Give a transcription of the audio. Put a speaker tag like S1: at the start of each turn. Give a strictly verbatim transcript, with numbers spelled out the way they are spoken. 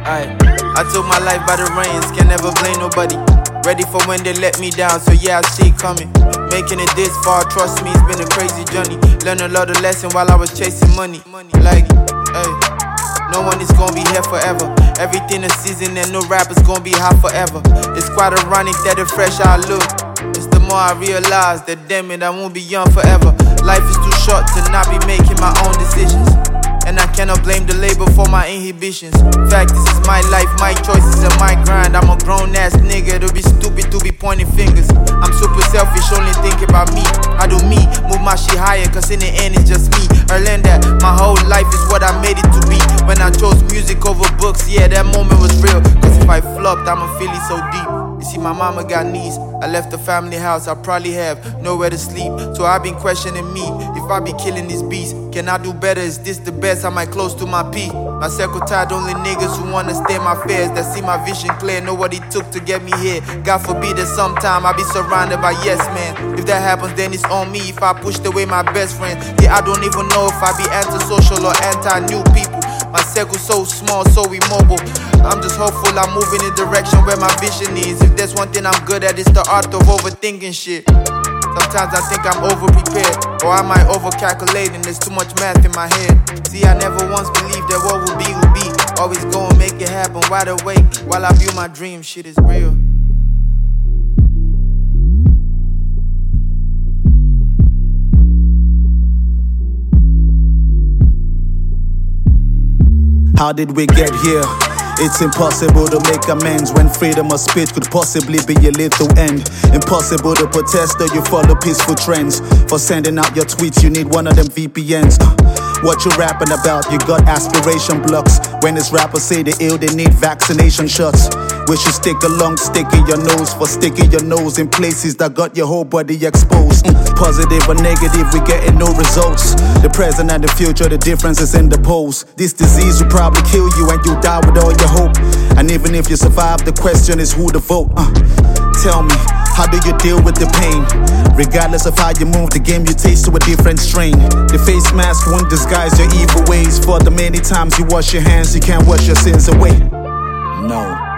S1: Aye. I took my life by the reins, can never blame nobody. Ready for when they let me down, so yeah, I see it coming. Making it this far, trust me, it's been a crazy journey. Learned a lot of lessons while I was chasing money. Like, hey, no one is gonna be here forever. Everything is season and no rapper's gonna be hot forever. It's quite ironic that the fresh I look. It's the more I realize that damn it, I won't be young forever. Life is too short to not be making my own decisions. And I cannot blame the label for my inhibitions. Fact, this is my life, my choices and my grind. I'm a grown ass nigga, it'll be stupid to be pointing fingers. I'm super selfish, only thinking about me. I do me, move my shit higher, cause in the end it's just me. I learned that my whole life is what I made it to be. When I chose music over books, yeah, that moment was real. Cause if I flopped, I'ma feel it so deep. You see, my mama got knees. I left the family house, I probably have nowhere to sleep. So I've been questioning me, if I be killing this beast, can I do better? Is this the best? Am I close to my peak? My circle tied only niggas who wanna stay my fears, that see my vision clear, know what it took to get me here. God forbid that sometime I be surrounded by yes men. If that happens, then it's on me if I pushed away my best friend. Yeah, I don't even know if I be antisocial or anti-new people. My circle's so small, so immobile. I'm just hopeful I'm moving in the direction where my vision is. If there's one thing I'm good at, it's the art of overthinking shit. Sometimes I think I'm over-prepared, or I might over-calculate, there's too much math in my head. See, I never once believed that what will be will be. Always go and make it happen, wide awake while I view my dream. Shit is real.
S2: How did we get here? It's impossible to make amends when freedom of speech could possibly be a lethal end. Impossible to protest or you follow peaceful trends. For sending out your tweets, you need one of them V P Ns. What you rapping about? You got aspiration blocks. When these rappers say they ill, they need vaccination shots. We should stick a long stick in your nose for sticking your nose in places that got your whole body exposed. Mm. Positive or negative, we getting no results. The present and the future, the difference is in the pose. This disease will probably kill you and you die with all your hope. And even if you survive, the question is who to vote. Uh, tell me, how do you deal with the pain? Regardless of how you move, the game you taste to a different strain. The face mask won't disguise your evil ways. For the many times you wash your hands, you can't wash your sins away. No.